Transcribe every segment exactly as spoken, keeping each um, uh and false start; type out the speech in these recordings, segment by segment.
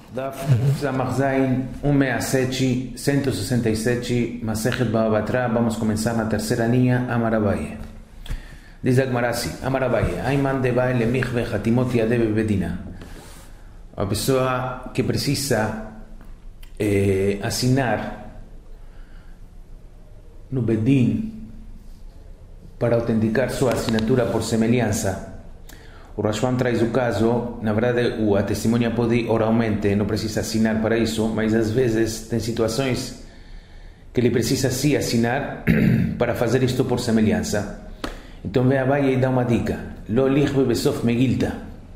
Daf Samachzain ciento sesenta y siete, Masechet Baba Batra. Vamos a comenzar na terceira linha, Amar Abaye. Diz a Gemara assim: Amar Abaye, Ayman de Baile Michve Hatimot Yadeh Bedina. A pessoa que precisa eh, assinar no Bedin para autenticar sua assinatura por semelhança. O Rashbam traz o caso, na verdade, a testemunha pode ir oralmente, não precisa assinar para isso, mas às vezes tem situações que ele precisa sim assinar para fazer isto por semelhança. Então vem Abaye e dá uma dica: Lo lichbe besof megilta,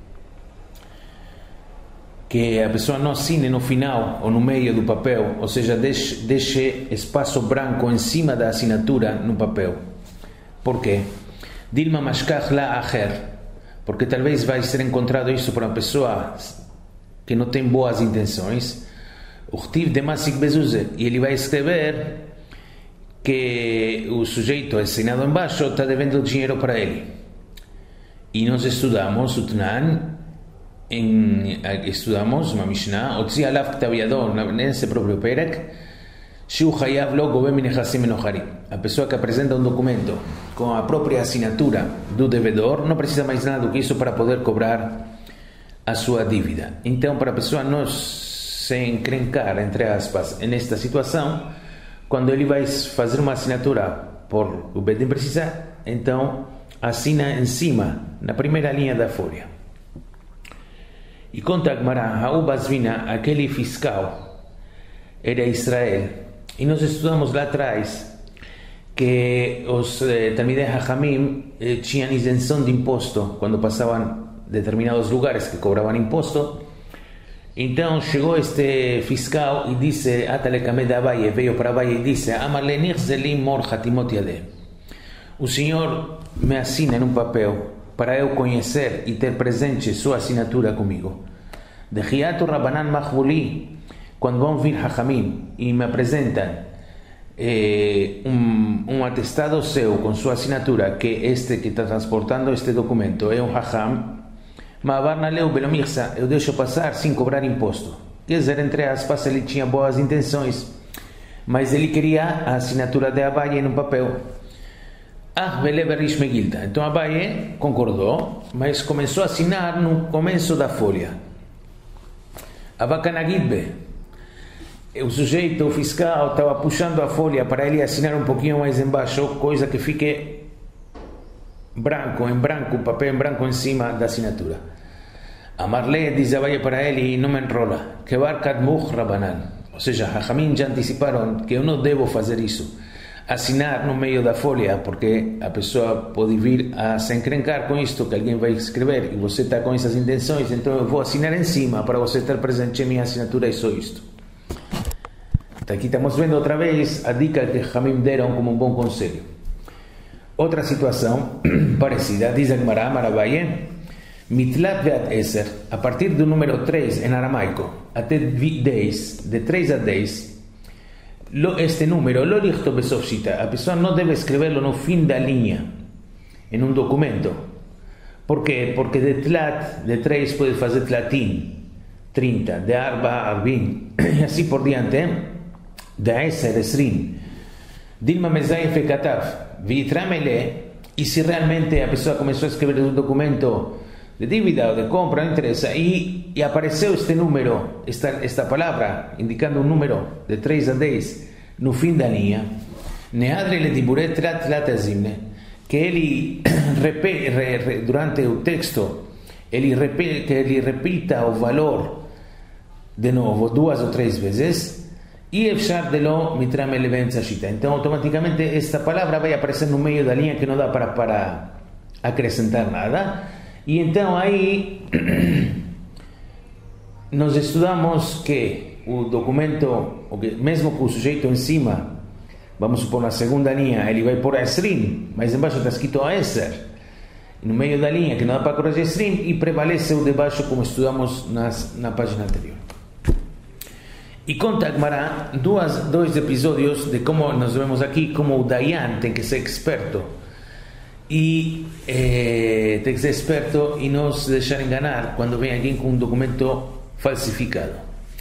que a pessoa não assine no final ou no meio do papel, ou seja, deixe, deixe espaço branco em cima da assinatura no papel. Por quê? Dilma mashkach la acher, porque talvez vai ser encontrado isso por uma pessoa que não tem boas intenções. Uchtiv de masik bezuze, e ele vai escrever que o sujeito assinado embaixo está devendo dinheiro para ele. E nós estudamos o Tnan, em, estudamos uma Mishnah, Otzi alav ktav yado, nesse próprio Perek, Shiu Hayav lo gobe minechassim enocharim. A pessoa que apresenta um documento com a própria assinatura do devedor não precisa mais nada do que isso para poder cobrar a sua dívida. Então, para a pessoa não se encrencar, entre aspas, nesta situação, quando ele vai fazer uma assinatura por o Bedin precisar, então assina em cima, na primeira linha da folha. E conta a Gemara, Ha'u Basvina, aquele fiscal, era Israel. E nós estudamos lá atrás que os eh, Talmidei Hachamim eh, tinham isenção de imposto quando passavam determinados lugares que cobravam imposto. Então chegou este fiscal e disse: Atalekamed Abaye, veio para Abaye e disse: Amarlenir zelim mor hatimot yadeh. O senhor me assina num papel para eu conhecer e ter presente sua assinatura comigo. De Hiatu Rabanan Machvuli. Quando vão vir Hachamim e me apresentam eh, um, um atestado seu com sua assinatura, que este que está transportando este documento é um Hacham, eu deixo passar sem cobrar imposto. Quer dizer, entre aspas, ele tinha boas intenções, mas ele queria a assinatura de Abaye no papel. Então Abaye concordou, mas começou a assinar no começo da folha. Abakanagidbe. O sujeito, o fiscal, estava puxando a folha para ele assinar um pouquinho mais embaixo, coisa que fique branco, em branco, papel em branco em cima da assinatura. Amarle diz Abaye para ele e não me enrola, que barkadmuch rabanan, ou seja, Hachamim já anteciparam que eu não devo fazer isso, assinar no meio da folha, porque a pessoa pode vir a se encrencar com isto que alguém vai escrever e você está com essas intenções, então eu vou assinar em cima para você ter presente a minha assinatura e só isto. Aqui estamos vendo outra vez a dica que Hamim deram como um bom conselho. Outra situação parecida, diz a Gemara, Amar Abaye, Mitlat ve'at eser, a partir do número três em aramaico até dez, de três a dez, este número, lo lichto besof shita, a pessoa não deve escrevê-lo no fim da linha, em um documento. Por quê? Porque de tlat, de três, pode fazer tlatim, trinta, de arba, arbin, e assim por diante, hein? Da Eser, Esrim, Dilma Mezayef Katav, Vitramele, e se realmente a pessoa começou a escrever um documento de dívida ou de compra, não interessa, e, e apareceu este número, esta, esta palavra, indicando um número de três a dez no fim da linha, Neadre le Diburet Trat Latazimne, que ele repete, re, re, durante o texto, ele repete, que ele repita o valor de novo, duas ou três vezes. E efshar de lo mitrame levenza shita. Então, automaticamente, esta palavra vai aparecer no meio da linha que não dá para, para acrescentar nada. E então, aí, nós estudamos que o documento, mesmo com o sujeito em cima, vamos supor na segunda linha, ele vai pôr a esrim, mas embaixo está escrito a eser. No meio da linha, que não dá para corrigir esrim, e prevalece o de baixo, como estudamos nas, na página anterior. E conta a Gemara duas, dois episódios de como nós vemos aqui como o Dayan tem que ser experto e eh, tem que ser esperto e não se deixar enganar quando vem alguém com um documento falsificado.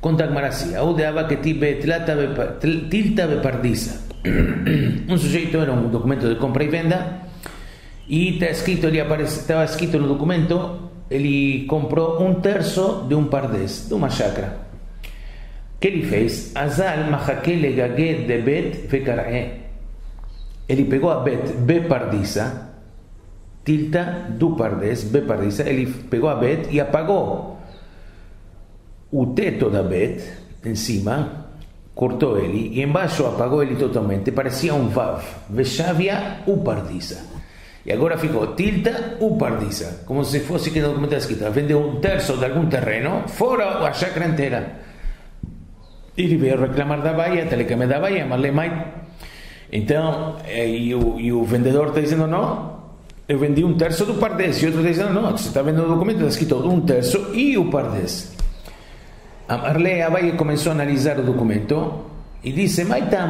Conta Agmara assim, Audeava que tilta bepardisa. Um sujeito era um documento de compra e venda e está escrito, ele aparece, estava escrito no documento, ele comprou um terço de um pardês, de uma chácara. O que ele fez? Azal mahake legage de bet vekara'e. Ele pegou a bet bepardisa, tilta do pardês, bepardisa, ele pegou a bet e apagou o teto da bet em cima, cortou ele e embaixo apagou ele totalmente, parecia um vav, veshavia upardisa. E agora ficou tilta upardisa, como se fosse que no documento escrito, vendeu um terço de algum terreno, fora a chácara inteira. Ele veio reclamar da Bahia, telecame da Bahia, mas lemai. Então, e o, e o vendedor está dizendo, não, eu vendi um terço do pardês, e o outro está dizendo, não, você está vendendo o documento, está escrito um terço e o pardês. A Marley Abaye começou a analisar o documento e disse,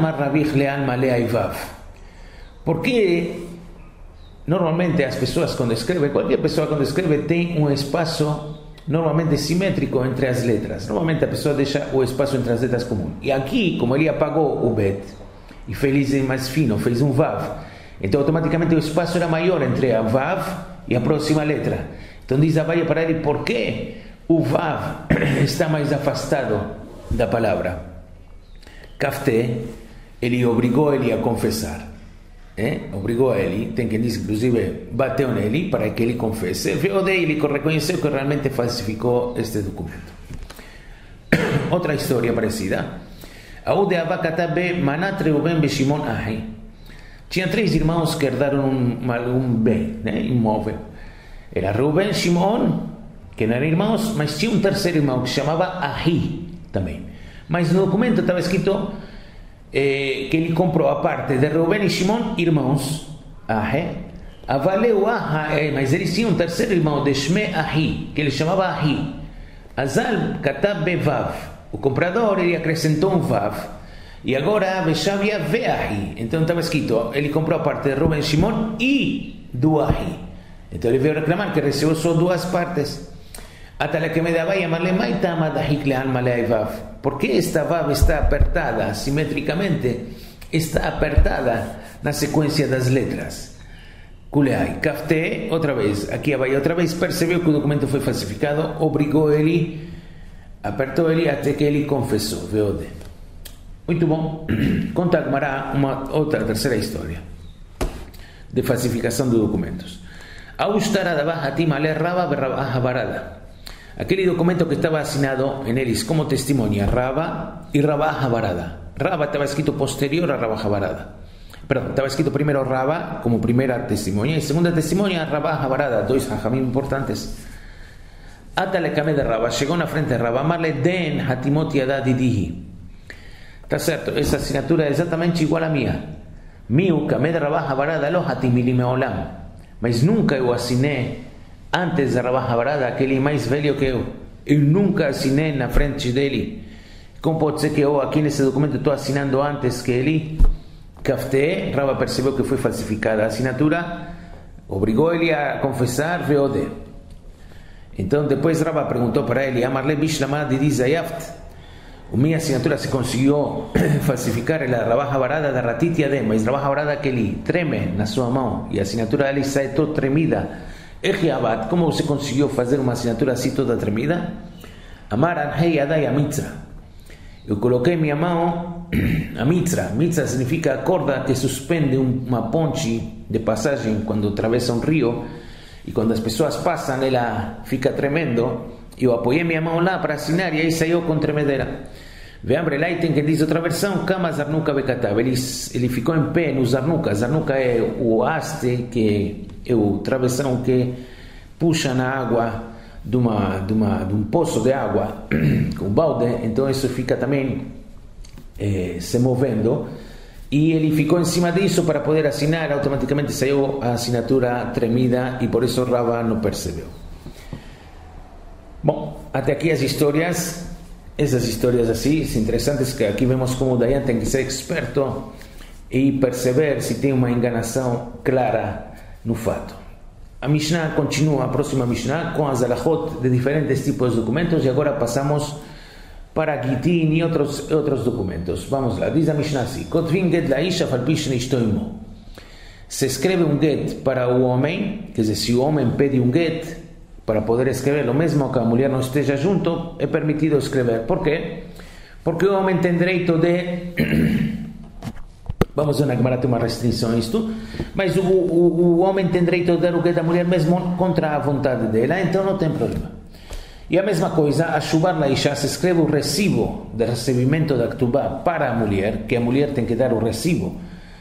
por que normalmente as pessoas quando escrevem, qualquer pessoa quando escreve tem um espaço normalmente simétrico entre as letras, normalmente a pessoa deixa o espaço entre as letras comum, e aqui como ele apagou o bet e fez mais fino, fez um vav, então automaticamente o espaço era maior entre a vav e a próxima letra. Então diz Abaye para ele, por que o vav está mais afastado da palavra? Kafté, ele obrigou ele a confessar, eh? obrigou ele, tem quem diz inclusive bateu nele para que ele confesse, veio dele que reconheceu que realmente falsificou este documento. Outra história parecida, Aude Abakatabe Manat Reuben Beshimon Ahi. Tinha três irmãos que herdaram um, um bem, né? imóvel. Era Reuben, Shimon, que não eram irmãos, mas tinha um terceiro irmão que se chamava Ahi também. Mas no documento estava escrito eh, que ele comprou a parte de Reuben e Shimon, irmãos, Ahi. Avaleu Aha, mas eles tinham um terceiro irmão de Shme Ahi, que ele chamava Ahi. Azal Katab Bevav. O comprador, ele acrescentou um Vav. E agora Veshavia Veahi. Então estava escrito, ele comprou a parte de Reuben e Shimon e do Ahi. Então ele veio reclamar que recebeu só duas partes. Por que esta vav está apertada simetricamente? Está apertada na sequência das letras. Kuleai, Kafté, outra vez, aqui vai outra vez, percebeu que o documento foi falsificado, obrigou ele, apertou ele até que ele confessou. Veode. Muito bom. Conta Agmará uma outra terceira história de falsificação de documentos. Aquele documento que estava assinado en eles como testemunha Raba e Rabá Habarada. Raba estava escrito posterior a Rabá Habarada. Perdão, estava escrito primeiro Raba como primeira testemunha e segunda testemunha Rabá Habarada, dois hajamim importantes. Atalekame de Raba, chegou na frente de Raba, Marle Den Hatimot Yadadidihi. Está certo, essa assinatura é exatamente igual à minha. Miu Kame de Rabá Habarada lo Hatimili Meolam. Mas nunca eu assinei antes de Rabá Habarada, aquele mais velho que eu. Eu nunca assinei na frente dele. Como pode ser que eu aqui nesse documento estou assinando antes que ele? Kafté, Rabá percebeu que foi falsificada a assinatura, obrigou ele a confessar, veode. Então depois Rabá perguntou para ele, Amarle Bishlama de Dizayaft, a minha assinatura se conseguiu falsificar a Rabá Habarada da Ratiti Adem, mas Rabá Habarada que ele treme na sua mão e a assinatura dele sai toda tremida. Echiabat, como você conseguiu fazer uma assinatura assim toda tremida? Amar Anhei Adai Amitra. Eu coloquei minha mão, a mitra, mitra significa a corda que suspende uma ponte de passagem quando atravessa um rio, e quando as pessoas passam ela fica tremendo. Eu apoiei minha mão lá para assinar e aí saiu com tremedeira. Veambre lá e tem que diz outra versão, Kama Zarnuka Bekatav, ele, ele ficou em pé no Zarnuka. Zarnuka é o haste, que é o travessão que puxa na água de, uma, de, uma, de um poço de água com balde, então isso fica também eh, se movendo, e ele ficou em cima disso para poder assinar. Automaticamente saiu a assinatura tremida e por isso Rabá não percebeu. Bom, até aqui as histórias, essas histórias assim, interessantes, que aqui vemos como o Dayan tem que ser experto e perceber se tem uma enganação clara no fato. A Mishnah continua, a próxima Mishnah, com as alahot de diferentes tipos de documentos, e agora passamos para Gitin y otros, otros documentos. Vamos lá, diz a Mishnah assim: Kotvin get la isha falpishen ishtoimo. Se escreve um get para o homem, quer dizer, se o homem pede um get para poder escrever, o mesmo que a mulher não esteja junto, é permitido escrever. Por quê? Porque o homem tem direito de... Vamos ver na Gemara, tem uma restrição a isto, mas o, o, o homem tem direito de dar o get à mulher mesmo contra a vontade dela, então não tem problema. E a mesma coisa, a Shubar Laisha, se escreve o recibo de recebimento da Ktubá para a mulher, que a mulher tem que dar o recibo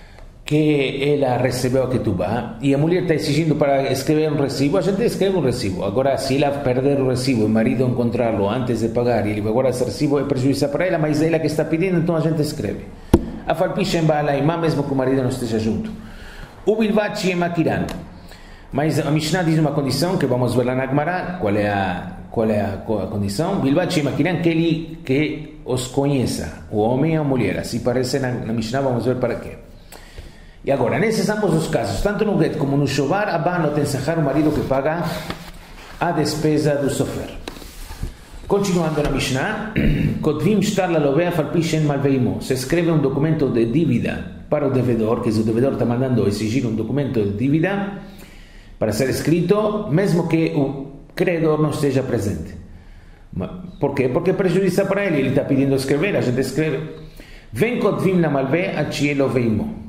que ela recebeu a Ketubá, e a mulher está exigindo para escrever um recibo, a gente escreve um recibo. Agora, se ela perder o recibo e o marido encontrá-lo antes de pagar, e ele vai guardar esse recibo, é prejuízo para ela, mas é ela que está pedindo, então a gente escreve. A falpishem ba'alaimá, mesmo que o marido não esteja junto. O bilvat makiran. Mas a Mishnah diz uma condição, que vamos ver lá na Gemara, qual é a, qual é a, a condição? Bilvat makiran, que ele que os conheça, o homem e a mulher. Assim parece na, na Mishnah, vamos ver para quê. E agora, nesses ambos os casos, tanto no get como no shovar, Abba não tem sahar, o marido que paga a despesa do sofer. Continuando na Mishnah, Kotvim shtar la lovea falpishen malveimo. Se escreve um documento de dívida para o devedor, que o devedor está mandando exigir um documento de dívida para ser escrito, mesmo que o credor não esteja presente. Por quê? Porque prejudica para ele, ele está pedindo escrever, a gente escreve. Vem Kotvim la malvea a chielo veimo.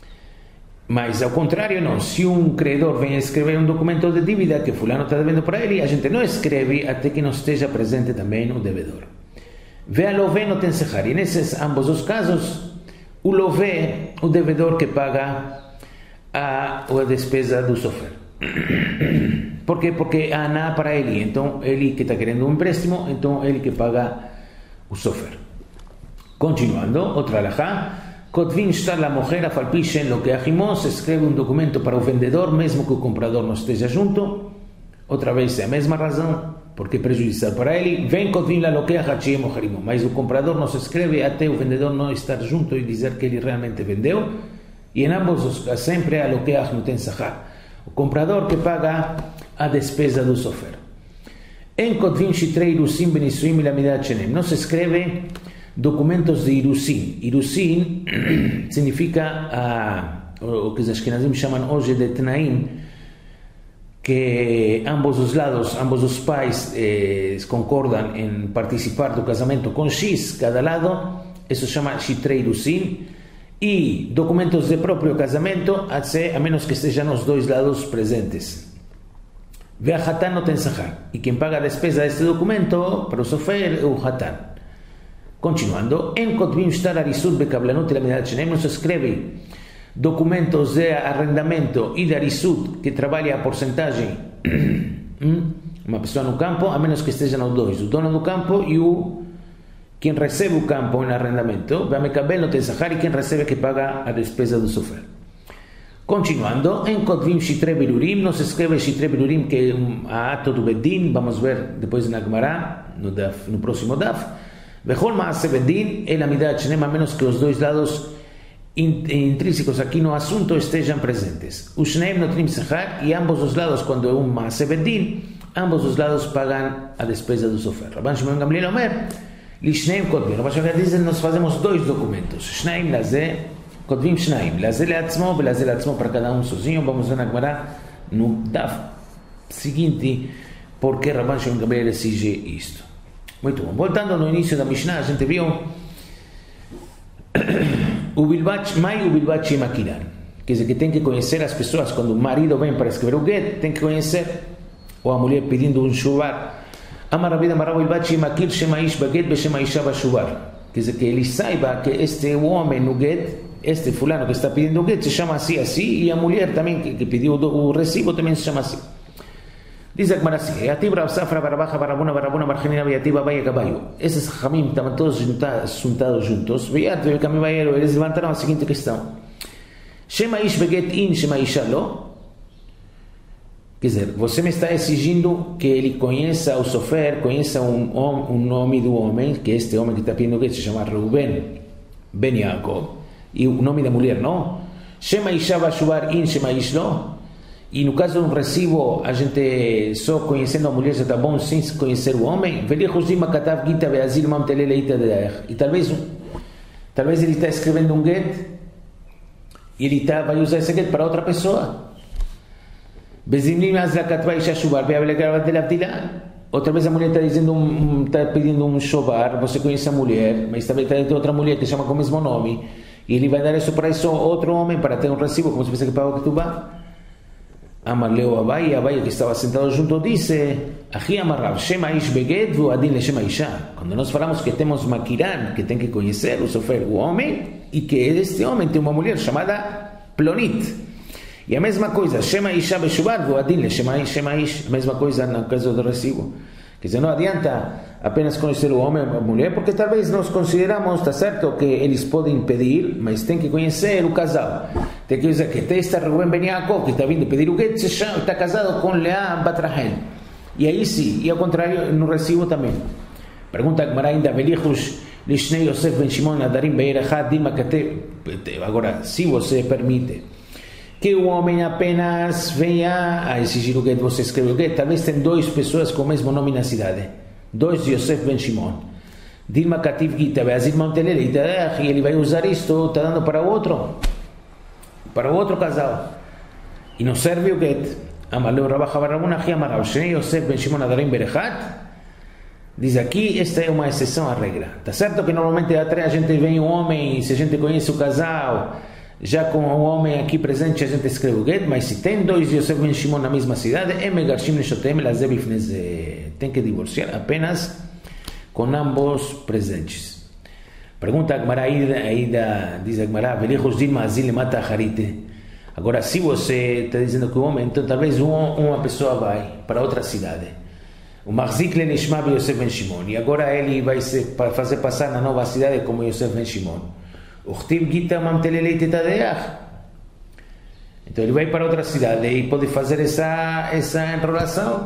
Mas ao contrário não, se um credor vem escrever um documento de dívida que fulano está devendo para ele, a gente não escreve até que não esteja presente também o devedor. Vê a lové não tem sehar. E nesses ambos os casos, o lové, o devedor que paga a, a despesa do sofer. Por quê? Porque a aná para ele, então ele que está querendo um empréstimo, então ele que paga o sofer. Continuando, outra alahá. Kotvin shtar la mujer a falpishen lo que ajimos, se escreve um documento para o vendedor, mesmo que o comprador não esteja junto. Outra vez é a mesma razão, porque prejudicar para ele. Vem Kotvin la lo que ajachie mojarimo, mas o comprador não se escreve até o vendedor não estar junto e dizer que ele realmente vendeu. E em ambos os casos sempre a lo que aj não tem sahar, o comprador que paga a despesa do sofer. Em Kotvin shitrei irusim benisuim ilamidat shenem, não se escreve documentos de Irusin. Irusin significa uh, o que os Ashkenazim chamam hoje de Tnaim, que ambos os lados, ambos os pais eh, concordam em participar do casamento com X, cada lado, isso se chama Shitrei Irusin, e documentos de próprio casamento, a menos que estejam os dois lados presentes. Ve a Hatan não tem sahar, e quem paga a despesa deste documento para o sofer é o Hatan. Continuando, en Kotvim shtar arisut bekablanut ilamidat shenem, não se escreve documentos de arrendamento e de arisut que trabalha a porcentagem uma pessoa no campo, a menos que estejam os dois, o dono do campo e o quem recebe o campo em arrendamento. Be'amekabel não tem sahar, e quem recebe que paga a despesa do sofer. Continuando, em Kotvim shitre birurim, não se escreve shitre birurim, que é um ato do bedin, vamos ver depois na Gemara, no, daf, no próximo daf. Bechol ma'aseh bedin el amidat shenem, a menos que os dois lados intrínsecos aqui no assunto estejam presentes. O shneim notrim sehar, e ambos os lados, quando é um ma'aseh bedin, ambos os lados pagam a despesa do sofer. Rabban Shimon Gamliel omer, li shneim kotvim. Rabban Shimon diz, nós fazemos dois documentos. Shneim lazeh, kotvim shneim. Lazeh leatzmo, belazeh leatzmo, para cada um sozinho. Vamos ver na Gemara no daf seguinte, porque Rabban Shimon Gamliel exige isto. Muito bom. Voltando no início da Mishnah, a gente viu o bilbat, mai o bilbat makiran, quer dizer que tem que conhecer as pessoas. Quando o marido vem para escrever o get, tem que conhecer, ou a mulher pedindo um shuvar. Amar Rabbi Amar Rabbi bilbat makir shema ish baget beshema isha bashuvar, quer dizer que ele saiba que este homem no get, este fulano que está pedindo o get, se chama assim, assim, e a mulher também que, que pediu o recibo também se chama assim. Diz a Gemara assim: Yatib Rav Safra Barabaja Barabuna Barabuna Bargenina Yatib Abaye Caballo. Esses Hamim estavam todos juntados juntos. Veiat veio Camibaero. Eles levantaram a seguinte questão: Shema ish beget in, Shema isha lo. Quer dizer, você me está exigindo que ele conheça o sofer, conheça um, um nome do homem, que este homem que está pedindo get se chama Reuben Ben Yaakov, e o nome da mulher não. Shema isha bashuvar in, Shema ish lo. e no caso de um recibo, a gente só conhecendo a mulher já está bom sem conhecer o homem. E talvez, talvez ele está escrevendo um get e ele tá, vai usar esse get para outra pessoa. Outra vez a mulher está dizendo, um, está pedindo um shobar, você conhece a mulher, mas também tem outra mulher que chama com o mesmo nome, e ele vai dar isso para esse outro homem para ter um recibo, como se fosse que pagou que tu vá. Amarleu Abai, Abai que estava sentado junto disse: Ahi amarrav, Shema ish beged vu adin le Shema isha. Quando nós falamos que temos makiran, que tem que conhecer o sofer, o homem, e que este homem tem uma mulher chamada Plonit. E a mesma coisa, Shema isha beshubar vu adin le Shema ish. A mesma coisa no caso do recibo. Quer dizer, não adianta apenas conhecer o homem ou a mulher, porque talvez nós consideramos, está certo, que eles podem pedir, mas tem que conhecer o casal. Tem que dizer que está Reuben Ben Yaakov, que está vindo pedir o get, está casado com Leá Bat Rahel. E aí sim, e ao contrário, no recibo também. Pergunta a Gemara ainda, Belichus Lishnei Yosef Ben Shimon Adarim Beir Echad Dima Kate. Agora, se você permite que o homem apenas venha a exigir o get, você escreve o get, talvez tem duas pessoas com o mesmo nome na cidade, dois Yosef Ben Shimon, Dilma Kativ Gita, Beazir Montelele, e ele vai usar isto, está dando para o outro, para o outro casal, e não serve o get. Amaleu Rabacha Barabuna, Amarau, Shnei Yosef Ben Shimon Adarim Berechat. Diz aqui, esta é uma exceção à regra. Está certo que normalmente atrás a gente vem um homem, se a gente conhece o casal, já com o homem aqui presente a gente escreve o get, mas se tem dois Yosef Ben Shimon na mesma cidade, tem que divorciar apenas com ambos presentes. Pergunta a Gemara aí, diz a Gemara, agora se você está dizendo que o homem, então talvez uma pessoa vai para outra cidade, o Marzik le Nishma be Yosef Ben Shimon, e agora ele vai se fazer passar na nova cidade como Yosef Ben Shimon. Então ele vai para outra cidade e pode fazer essa, essa enrolação.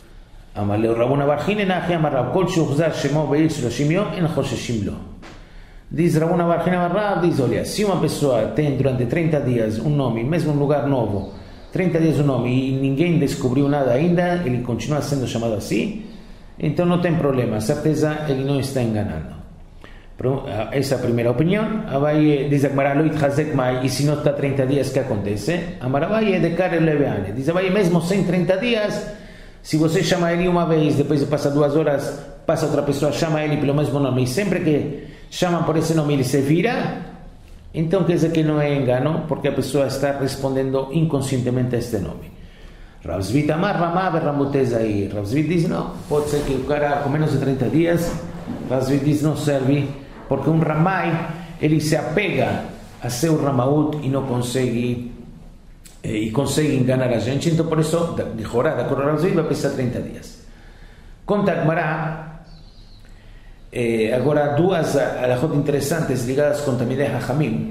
Diz Rabuna Barchina Barrav, diz, olha, se uma pessoa tem durante trinta dias um nome, mesmo um lugar novo, trinta dias um nome e ninguém descobriu nada ainda, ele continua sendo chamado assim, então não tem problema, certeza ele não está enganando. Essa é a primeira opinião. Abai diz a Gemara, e se não está trinta dias, o que acontece? Amarabai é de Karel Leveane. Diz Abai, mesmo sem trinta dias, se você chama ele uma vez, depois de passar duas horas, passa outra pessoa, chama ele pelo mesmo nome, e sempre que chamam por esse nome ele se vira, então quer dizer que não é engano, porque a pessoa está respondendo inconscientemente a este nome. Rav Zvi Amar Ramah Ramutez aí. Rav Zvi diz, não, pode ser que o cara com menos de trinta dias, Rav Zvi diz, não serve, porque um Ramai, ele se apega a seu Ramaut e não consegue, e consegue enganar a gente, então por isso, de jorada com Rav Zvi, vai precisar trinta dias. Conta a Gemara, eh, agora duas alahot interessantes ligadas com Tamidei Hachamim.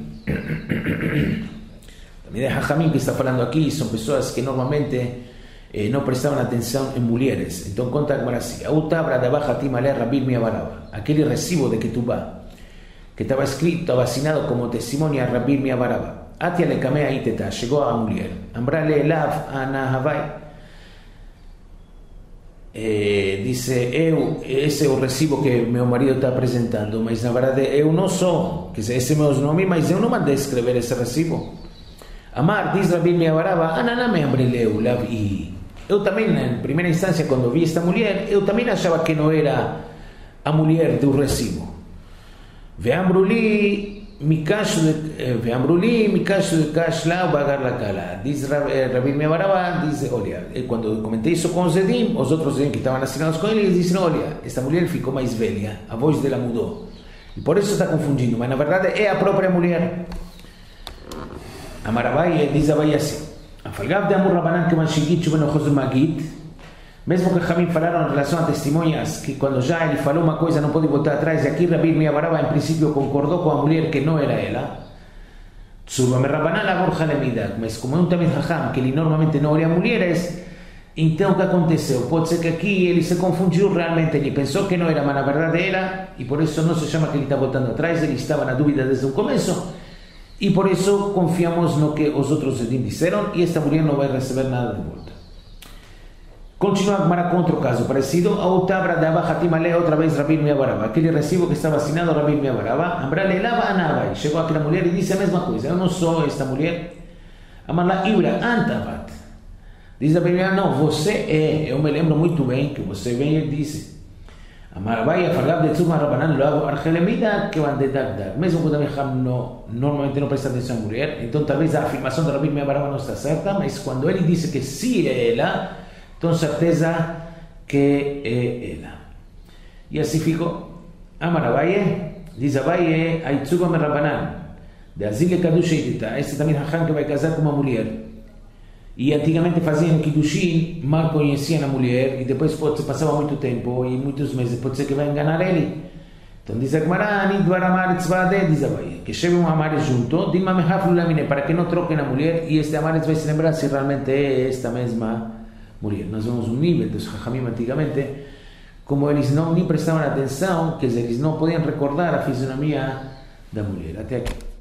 Tamidei Hachamim que está falando aqui são pessoas que normalmente eh, não prestavam atenção em mulheres. Então conta a Gemara assim, aquele recibo de Ketubá, que estava escrito, estava assinado como testemunha a Rabbi Miabaraba. Atia le kamea iteta, chegou a mulher. Ambrale elav anahavai. Eh, disse, eu, esse é o recibo que meu marido está apresentando, mas na verdade eu não sou, quer dizer, esse é meu nome, mas eu não mandei escrever esse recibo. Amar, diz Rabbi Miabaraba, ananame ambreleu lav i. Eu também, na primeira instância, quando vi esta mulher, eu também achava que não era a mulher do recibo. Veambruli mikash veambruli mikash kash la bagar la kala. Diz Rabbi Miabaraba, diz, olha, quando comentei isso com os Edim, os outros Edim que estavam assinados com ele, eles disseram, olha, esta mulher ficou mais velha, a voz dela mudou, e por isso está confundindo, mas na verdade é a própria mulher. Amarabai diz Abai assim, afalgav de amor rabanan que manshigit chuveno chosur magit. Mesmo que Jamim falaram em relação a testemunhas, que quando já ele falou uma coisa não pode voltar atrás, e aqui Rabbi Miabaraba em princípio concordou com a mulher que não era ela, mas como é um Tamid Hacham, que ele normalmente não olha mulheres, então o que aconteceu? Pode ser que aqui ele se confundiu realmente, ele pensou que não era, mas na verdade era, e por isso não se chama que ele está voltando atrás, ele estava na dúvida desde o começo, e por isso confiamos no que os outros disseram e esta mulher não vai receber nada de volta. Continua a Gemara com outro caso parecido. Outabra dava Hatimale, outra vez Rabi Irmia Baraba, aquele recibo que estava assinado Rabi Irmia Baraba. Ambrale lava anabai, chegou aquela mulher e disse a mesma coisa. Eu não sou esta mulher. Amarla Ibra antavat. Diz a Bíblia, não, você é. Eu me lembro muito bem que você vem e disse. Amarabai afagab de tzuma rabanan logo archelemida que van de dagdag. Mesmo quando a não normalmente não presta atenção à mulher, então talvez a afirmação da Rabi Irmia Baraba não está certa, mas quando ele disse que sim é ela, com certeza que é ela. E assim ficou. Amar Abaye, diz Abaye, Aitzuga me Rabanan, de Azile Kadusheitita, esse também Raham que vai casar com uma mulher. E antigamente faziam Kiddushin, mal conheciam a mulher, e depois pode, passava muito tempo, e muitos meses, pode ser que vai enganar ele. Então diz a Gemara, Ani Dvar Amar Tzvade, diz Abaye, que chegam um Amar junto, Dilma Mehaflu Lamine, para que não troquem a mulher, e este Amar vai se lembrar se realmente é esta mesma mulher. Nós vemos um nível dos Chachamim antigamente, como eles não nem prestavam atenção, quer dizer, eles não podiam recordar a fisionomia da mulher. Até aqui.